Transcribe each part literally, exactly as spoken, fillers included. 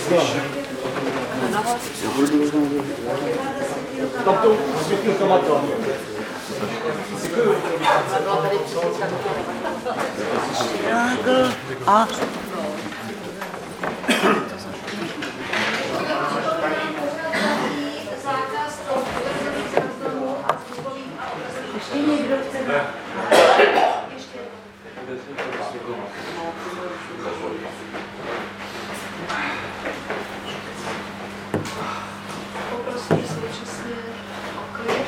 Tam to světlíkama to. A ještě někdo chce dát? Ještě. Poprosím současně o klid.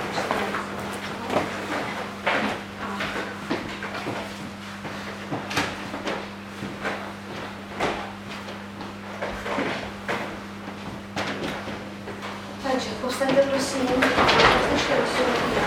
Takže postaňte prosím, poslyšte rozhodnutí.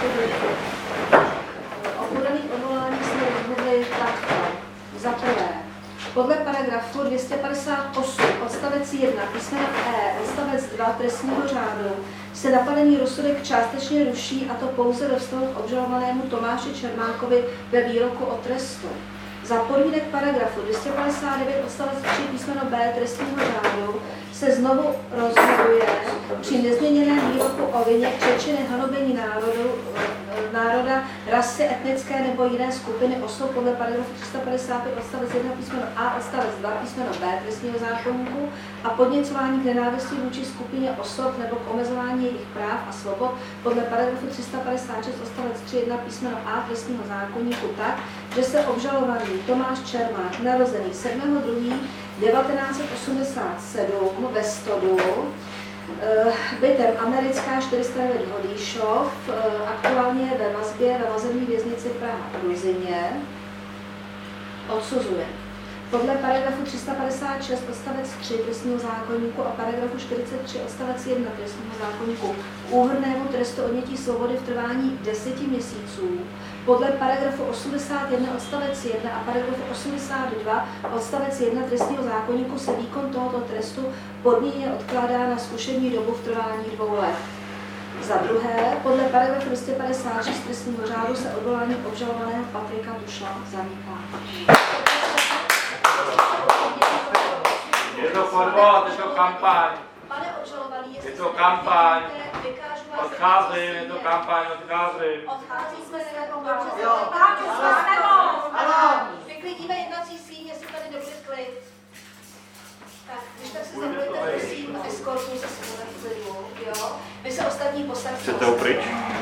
O podaných odvoláních jsme rozhodli takto. Za prvé, podle paragrafu dvě stě padesát osm odstavec jedna písmena E odstavec dva trestního řádu se napadený rozsudek částečně ruší, a to pouze ve vztahu k obžalovanému Tomáši Čermánkovi ve výroku o trestu. Za podmínek paragrafu dvě stě padesát devět odstavec tři písmeno B trestního řádu se znovu rozhoduje při nezměněném výroku o vině přečiny hanobení národu, národa, rasy, etnické nebo jiné skupiny osob podle paragrafu tři sta padesát pět odstavec jedna písmeno A odstavec dva písmeno B trestního zákoníku a podněcování k nenávisti vůči skupině osob nebo k omezování jejich práv a svobod podle paragrafu tři sta padesát šest odstavec tři jedna písmeno A trestního zákoníku tak, že se obžalovaný Tomáš Čermák, narozený sedmého druhého devatenáct set osmdesát sedm ve Stodu, bytem Americká čtyři sta devět Hodýšov, aktuálně ve vazbě ve vazební věznici Praha-Ruzyně, odsuzuje podle paragrafu tři sta padesát šest odstavec tři trestního zákoníku a paragrafu čtyřicet tři odstavec jedna trestního zákoníku k úhrnnému trestu odnětí svobody v trvání deseti měsíců. Podle paragrafu osmdesát jedna odstavec jedna a paragrafu osmdesát dva odstavec jedna trestního zákoníku se výkon tohoto trestu podmíněně odkládá na zkušební dobu v trvání dvou let. Za druhé, podle paragrafu dvě stě padesát šest trestního řádu se odvolání obžalovaného Patrika Tušla zamítá. Je to podvod, je to kampaň. Pane obžalovaný, je to kampaň. Vykážu vás. Odcházím, je to kampaň, odcházím. Odchází jsme se jako dobře. Jo. Ano. Vyklidíme jednací síň, jestli tady nebude klid. Tak, když tak se zavolejte, prosím, eskortů se svůj klidu, jo. Vy se ostatní posaďte. Chcete upryč?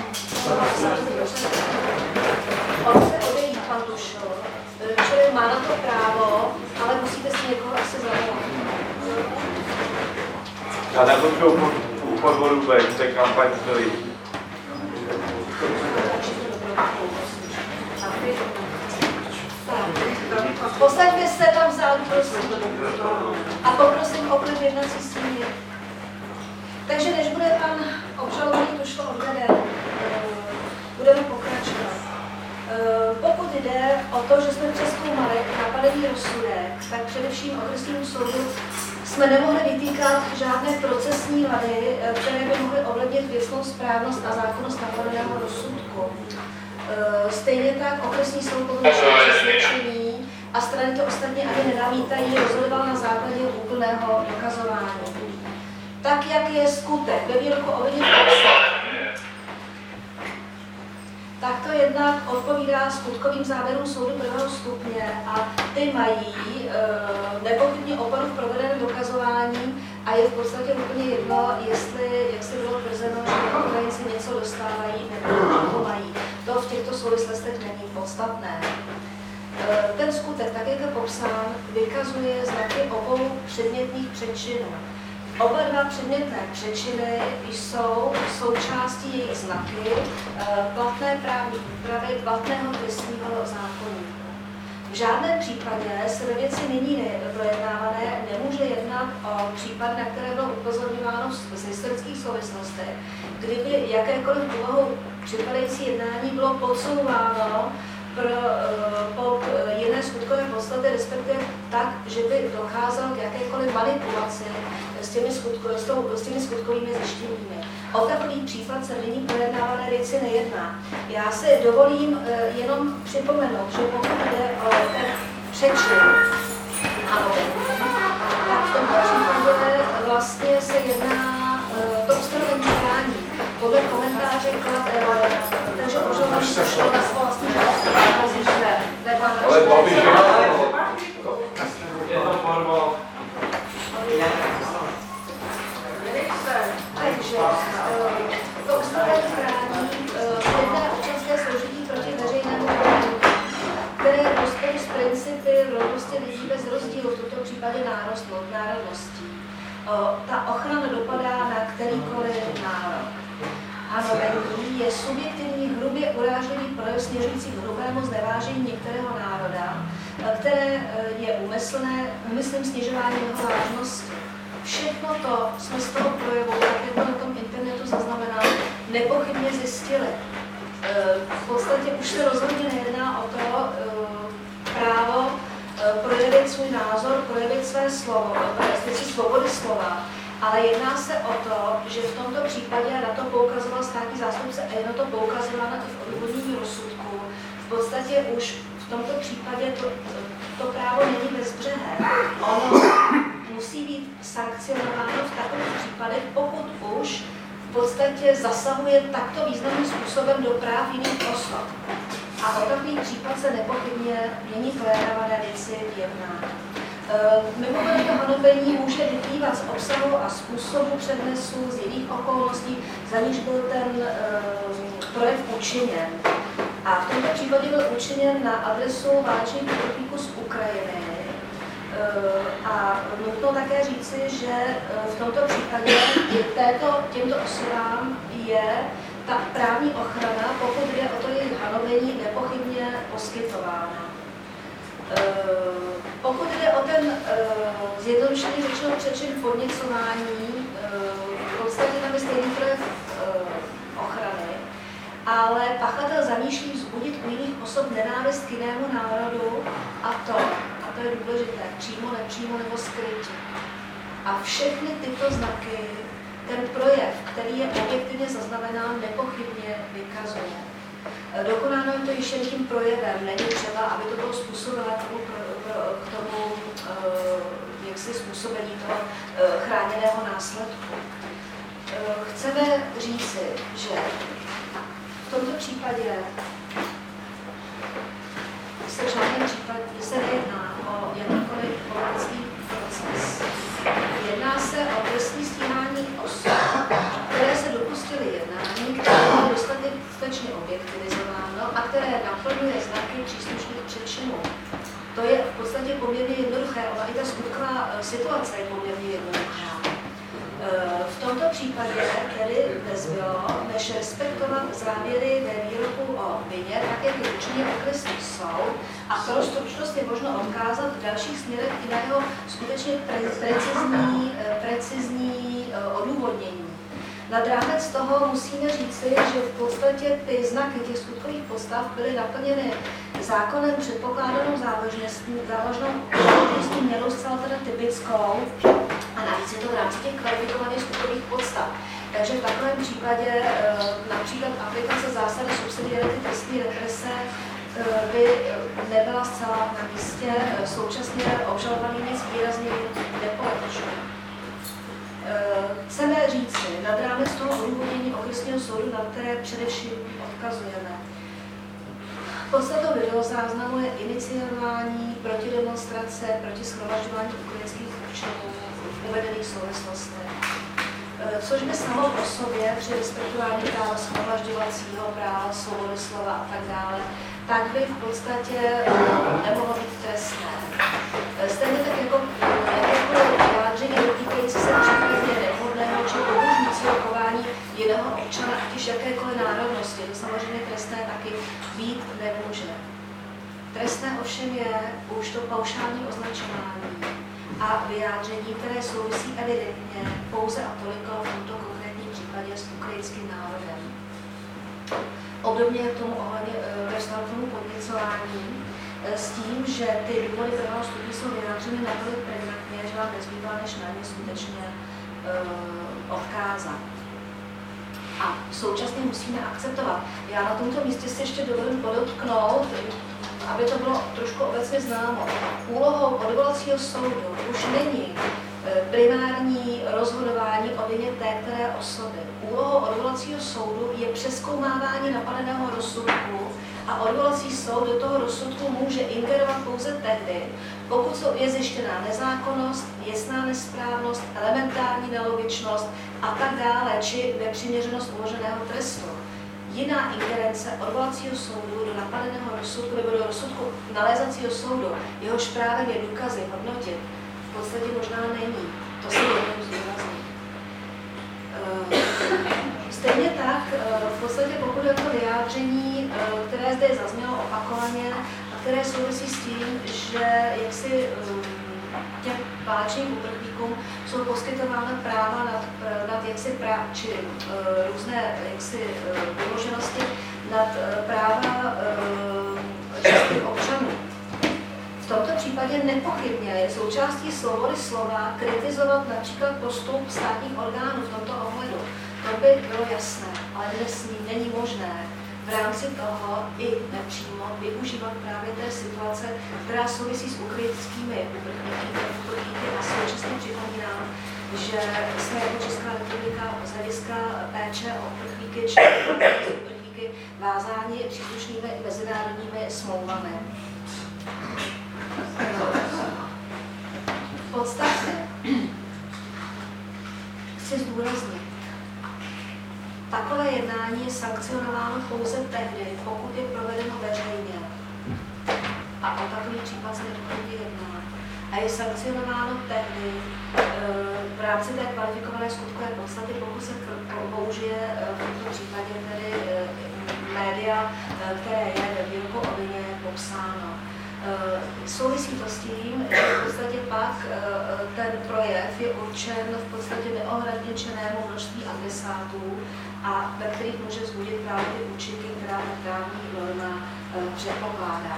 On se odejít, pan Tušl. Čili má na to právo, ale musíte si někoho asi zavolat. Já nepotřebuji u podvodu B, kde kampaň stojí. Posaďte se tam vzadu, prosím. A poprosím o klid jednací síně. Takže než bude pan obžalovaný Tušl odveden, budeme pokračovat. Pokud jde o to, že jsme přezkoumali napadený rozsudek, tak především okresnímu soudu jsme nemohli vytýkat žádné procesní vady, které by mohly ovlivnit věcnou správnost a zákonnost napadeného rozsudku. Stejně tak okresní soud podle našeho přesvědčení a strany to ostatně ani nenamítají, rozhodoval na základě úplného dokazování. Tak, jak je skutek ve výroku o vině popsán, tak to jednak odpovídá skutkovým závěrům soudu prvního stupně a ty mají e, nepochybně oporu v provedeném dokazování a je v podstatě úplně jedno, jestli, jak se bylo tvrzeno, že Ukrajinci něco dostávají nebo mají. To v těchto souvislostech není podstatné. E, ten skutek, tak jak je popsán, vykazuje znaky obou předmětných přečinů. Oba dva předmětné přečiny jsou součástí jejich znaky platné právní úpravy platného trestního zákoníku. V žádném případě se ve věci nyní projednávané nemůže jednat o případ, na které bylo upozorňováno z historických souvislostech, kdyby jakékoliv povahou připadající jednání bylo podsouváno pro, po jiné skutkové podstaty, respektive tak, že by docházelo k jakékoliv manipulaci s těmi, skutko, s, tou, s těmi skutkovými zjištěními. O takový případ se nyní projednávané věci nejedná. Já si dovolím jenom připomenout, že pokud jde o ten přečin, ano, tak v tom případě vlastně se jedná, to ustanovení chrání podle komentáře klad, takže požadování se šlo na svou vlastní žádost, Ale to by je to forma. Takže to ustanovení chrání jedné občanské složití proti veřejnému právu, které je v rozporu s principy rovnosti lidí bez rozdílu, v tomto případě národností. Ta ochrana dopadá na kterýkoliv národ. Hanovení je subjektivní, hrubě urážlivý projev směřující k hrubému znevážení některého národa, které je úmyslné, úmyslným snižováním jeho vážnosti. Všechno to jsme z toho projevu, tak jak to na tom internetu zaznamenal, nepochybně zjistili. V podstatě už se rozhodně nejedná o to právo projevit svůj názor, projevit své slovo, své svobody slova, ale jedná se o to, že v tomto případě, na to poukazoval státní zástupce a je na to poukazováno i v odůvodnění rozsudku, v podstatě už v tomto případě to, to právo není bezbřehé. Ono musí být sankcionováno v takových případech, pokud už v podstatě zasahuje takto významným způsobem do práv jiných osob. A o takový případ se nepochybně mění projednávané věci jedná. Mimochodem to hanobení může vyplývat z obsahu a způsobu přednesu, z jiných okolností, za níž byl ten uh, projev učiněn. A v tomto případě byl učiněn na adresu válečných uprchlíků z Ukrajiny. Uh, a nutno také říci, že uh, v tomto případě této, těmto osobám je ta právní ochrana, pokud jde o to jejich hanobení, nepochybně poskytována. Uh, pokud jde o ten uh, zjednodušený řečeno přečin podněcování, uh, v podstatě tam je stejný projev uh, ochrany, ale pachatel zamýšlí vzbudit u jiných osob nenávist k jinému národu a to, a to je důležité, přímo, nepřímo nebo skrytě. A všechny tyto znaky ten projev, který je objektivně zaznamenán, nepochybně vykazuje. Dokonáno je to již jen tím projevem, není třeba, aby to bylo způsobené tomu, k tomu jaksi způsobení toho chráněného následku. Chceme říci, že v tomto případě se v žádném případě se nejedná o jakýkoliv politický proces. Jedná se o trestní stíhání osob, které se dopustily jednání, které bylo dostatečně objektivizováno a které naplňuje znaky příslušných přečinů. To je v podstatě poměrně jednoduché, ona i ta skutková situace je poměrně jednoduchá. V tomto případě tedy nezbylo, než respektovat závěry ve výroku o vině, tak jak je učiněn okresní soud, a pro stručnost je možno odkázat v dalších směrech i na jeho skutečně pre- precizní, precizní odůvodnění. Nad rámec toho musíme říci, že v podstatě ty znaky těch skutkových podstav byly naplněny zákonem předpokládanou závažností, závažnou závažností měrou zcela teda typickou, a navíc je to v rámci těch kvalifikovaných skutkových podstav. Takže v takovém případě například aplikace zásady subsidiarity trestní represe by nebyla zcela na místě, současně obžalovaný nic výrazně nepolepšuje. Chceme říci, nad rámec toho odůvodnění okresního soudu, na které především odkazujeme. Podstatou videozáznamu je iniciování protidemonstrace proti shromažďování ukrajinských občanů v uvedených souvislostech. Což by samo o sobě při respektování práva shromažďovacího, práva svobody slova a tak dále, tak by v podstatě nemohlo být trestné. Stejně tak jako jakékoliv vyjádření dotýkající se případně nevhodného či pobožnícího chování jiného občana, ať už jakékoliv národnosti, to samozřejmě trestné taky být nemůže. Trestné ovšem je už to paušální označování a vyjádření, které souvisí evidentně pouze a toliko v tomto konkrétním případě s ukrajinským národem. Obdobně k tomu ohledně ve vztahu k tomu podněcování, s tím, že ty důvody prvního stupně jsou vyjádřeny natolik pregnantně, že vám nezbývá, než na ně skutečně uh, odkázat. A současně musíme akceptovat. Já na tomto místě si ještě dovolím podotknout, aby to bylo trošku obecně známo. Úlohou odvolacího soudu už není primární rozhodnutí té které osoby. Úlohou odvolacího soudu je přezkoumávání napadeného rozsudku a odvolací soud do toho rozsudku může ingerovat pouze tehdy, pokud je zjištěná nezákonnost, věcná nesprávnost, elementární nelogičnost a tak dále, či nepřiměřenost uloženého trestu. Jiná ingerence odvolacího soudu do napadeného rozsudku nebo do rozsudku nalézacího soudu, jehož právem je důkazy hodnotit, v podstatě možná není. To si dovolím zdůraznit. Stejně tak, v podstatě pokud je to vyjádření, které zde zaznělo opakovaně a které souvisí s tím, že jaksi těm válečným uprchlíkům jsou poskytována práva nad, nad jaksi práv, či různé jaksi vyloženosti nad práva českých občanů. V tomto případě nepochybně je součástí svobody slova kritizovat například postup státních orgánů v tomto ohledu. To by bylo jasné, ale nesmí, není možné v rámci toho i nepřímo využívat právě té situace, která souvisí s ukrajinskými uprchlíky a současně připomínám, že jsme jako Česká republika z hlediska péče o uprchlíky či uprchlíky vázáni příslušnými mezinárodními smlouvami. V podstatě chci zdůraznit, takové jednání je sankcionováno pouze tehdy, pokud je provedeno veřejně. A o takový případ se nepochybně jedná. A je sankcionováno tehdy v rámci té kvalifikované skutkové podstaty, pokud se použije v tomto případě tedy média, které je ve výroku o vině popsáno. Souvisí to s tím, že v podstatě pak ten projev je určen v podstatě neohraničenému množství adresátů a ve kterých může vzbudit právě ty účinky, která ta právní norma předpokládá.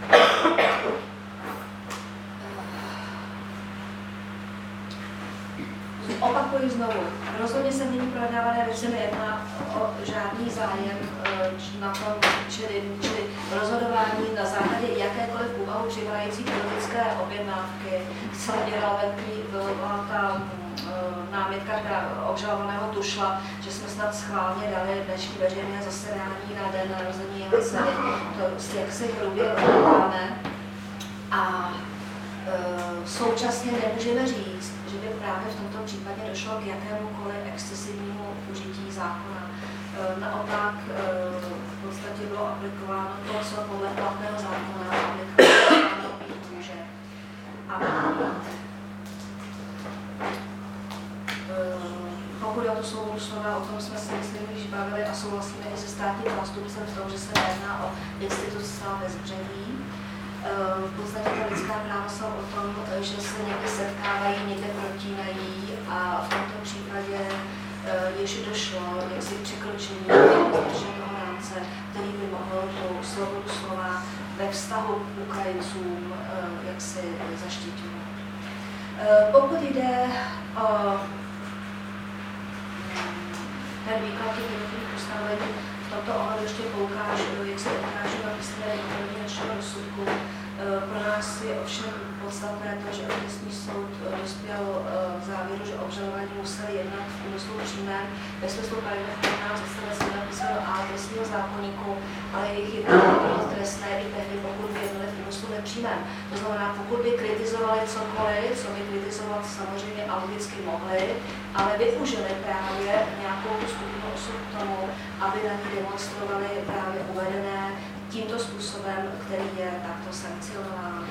Opakuji znovu, rozhodně se nyní projednávané věci nejedná o žádný zájem na tom, čili, čili rozhodování na základě jakékoliv úvahu připadající politické objednávky. Zcela irelevantní byla ta námitka obžalovaného Tušla, že jsme snad schválně dali dnešní veřejné zasedání na den narození jeho dcery. To jak si hrubě odmítáme. A e, současně nemůžeme říct, že by právě v tomto případě došlo k jakémukoliv excesivnímu užití zákona. E, naopak e, v podstatě bylo aplikováno to, co podle platného zákona aplikováno být může. A pokud je o tu svobodu slova, o tom jsme si myslím, když bavili a souhlasíme i se státním zástupcem v tom, že se jedná o institut zcela bezbřehý. V podstatě ta lidská práva jsou o tom, že se někdy setkávají, někde protínají a v tomto případě ještě došlo jaksi překročení toho rámce, který by mohl tu svobodu slova ve vztahu k Ukrajincům jaksi zaštiťovat. Pokud jde o ten výklad těch jednotlivých ustanovení, v tomto ohledu ještě poukážu, jak se odkážu na písemné jednotlivého rozsudku. Pro nás je ovšem podstatné to, že trestní soud dospěl k závěru, že obžalovaní museli jednat v úmyslu přímém ve smyslu paragrafu patnáct odstavec jedna písmeno A trestního zákoníku, ale jejich jednání bylo trestné i tehdy, pokud by jednali v úmyslu nepřímém. To znamená, pokud by kritizovali cokoliv, co by kritizovat samozřejmě a logicky mohli, ale využili právě nějakou skupinu osob k tomu, aby na ní demonstrovali právě uvedené tímto způsobem, který je takto sankcionován.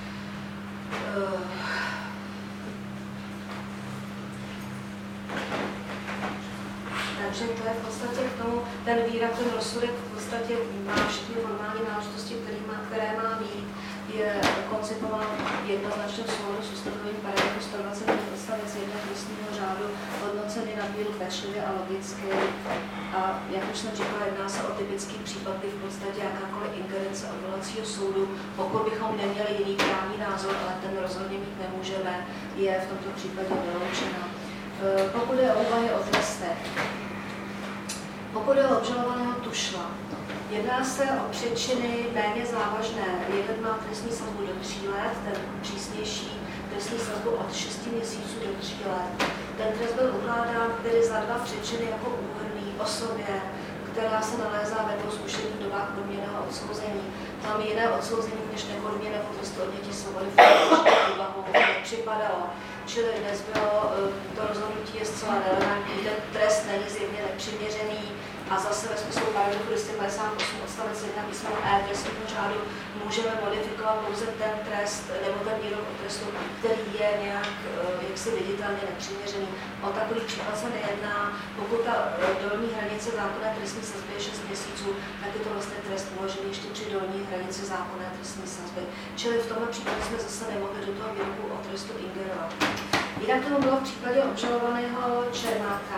Takže to je v podstatě k tomu, ten výrok, ten rozsudek v podstatě má všechny formální náležitosti, které má mít, je koncipován jednoznačně v souladu s ustanovením paragrafu sto dvacet pět odstavec jedna trestního řádu, hodnoceny na míru pečlivě a logicky. A jak už jsem říkala, jedná se o typický případ, kdy v podstatě jakákoliv ingerence odvolacího soudu, pokud bychom neměli jiný právní názor, ale ten rozhodně mít nemůžeme, je v tomto případě vyloučena. Pokud je o úvahy o trestech, pokud je o obžalovaného Tušla, jedná se o přečiny méně závažné. Jeden má trestní sazbu do tří let, ten přísnější trestní sazbu od šesti měsíců do tří let. ten trest byl ukládán tedy za dva přečiny jako úhrný osobě, která se nalézá ve dvou zkušených dobách podmíněného odsouzení. Tam jiné odsouzení než nepodmíněného trestu odnětí svobody v úvahu nepřipadalo. Čili dnes bylo to rozhodnutí je zcela relevantní, ten trest není zjevně nepřiměřený a zase ve smyslu paragrafu dvě stě padesát osm odstavec jedna písmeno E trestního řádu můžeme modifikovat pouze ten trest nebo ten výrok o trestu, který je nějak jaksi viditelně nepřiměřený. O takový případ se nejedná. Pokud ta dolní hranice zákonné trestní sazby je šest měsíců, tak je to vlastně trest uložený ještě při dolní hranici zákonné trestní sazby. Čili v tomhle případě jsme zase nemohli do toho výroku o trestu ingerovat. Jinak tomu bylo v případě obžalovaného Čermáka.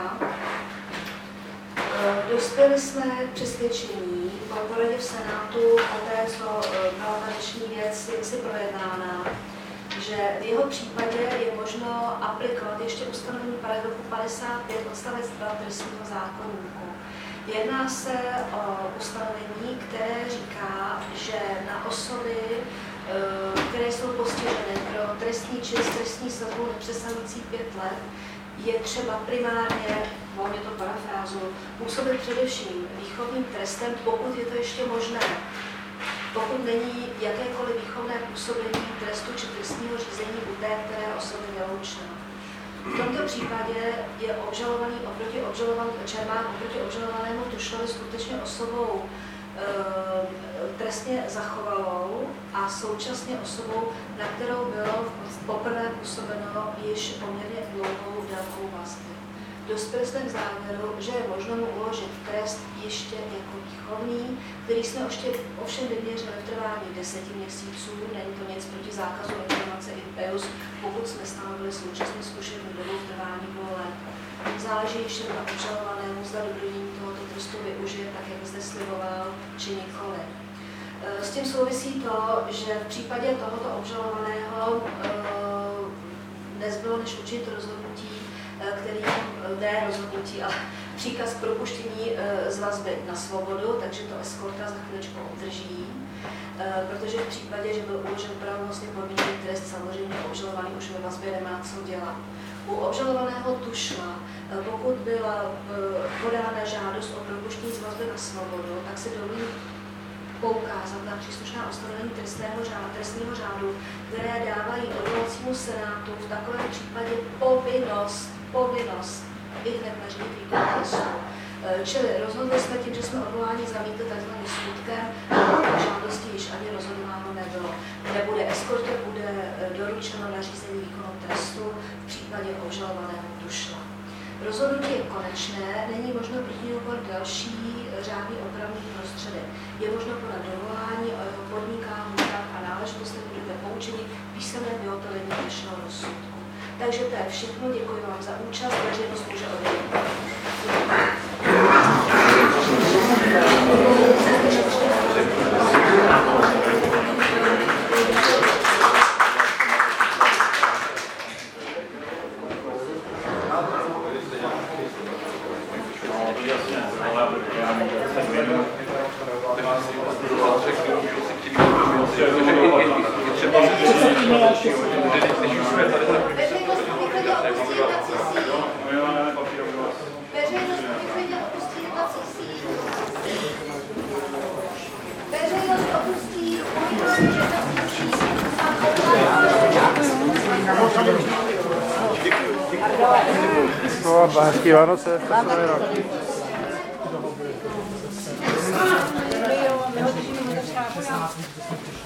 Dospěli jsme k přesvědčení po poradě v Senátu o té, co byla ta dnešní věc jaksi projednána, že v jeho případě je možno aplikovat ještě ustanovení paragrafu padesát pět odstavec dva trestního zákoníku. Jedná se o ustanovení, které říká, že na osoby, které jsou postiženy pro trestní čin s trestní sazbou nepřesahující pět let, je třeba primárně, volně to parafrázu, působit především výchovným trestem, pokud je to ještě možné. Pokud není jakékoliv výchovné působení trestu či trestního řízení u té, které osoby vyloučeno. V tomto případě je obžalovaný oproti obžalovaný Čermák oproti obžalovanému Tušlovi skutečně osobou e, trestně zachovalou a současně osobou, na kterou bylo poprvé působeno již poměrně dlouhou délkou vazby. Dospěli jsme k závěru, že je možno mu uložit trest ještě jako výchovný, který jsme ještě ovšem vyměřili v trvání deseti měsíců. Není to nic proti zákazu informace in peus, pokud jsme stanovili současně zkušenou dobu v trvání dvou let. Záleží ještě na obžalovanému, zda dobrodění tohoto trestu využije tak, jak zde sliboval, či nikoli. S tím souvisí to, že v případě tohoto obžalovaného nezbylo než učinit rozhodnutí, který ne rozhodnutí, ale příkaz k propuštění z vazby na svobodu, takže to eskorta za chvíličku obdrží, protože v případě, že byl uložen pravomocně podmíněný trest, samozřejmě obžalovaný už ve vazbě nemá co dělat. U obžalovaného Tušla, pokud byla podána žádost o propuštění z vazby na svobodu, tak se dovolí poukázat na příslušná ustanovení trestného řádu, trestního řádu, které dávají odvolacímu senátu v takovém případě povinnost, povinnost i hned nařídit výkon trestu. Čili rozhodli jsme tím, že jsme odvolání zamítli tzv. Skutkem, a žádosti již ani rozhodováno nebylo. Nebude eskortě, bude doručeno nařízení výkonu trestu v případě obžalovaného Tušla. Rozhodnutí je konečné, není možno proti němu podat další řádný opravný prostředek. Je možno podat dovolání o jeho podmínkách, lhůtách a náležitostech, budete poučeni písemném vyhotovení dnešního rozsudku. Takže to je všechno, děkuji vám za účast, veřejnost může odejít. Hezký Vánoce, hezký rok.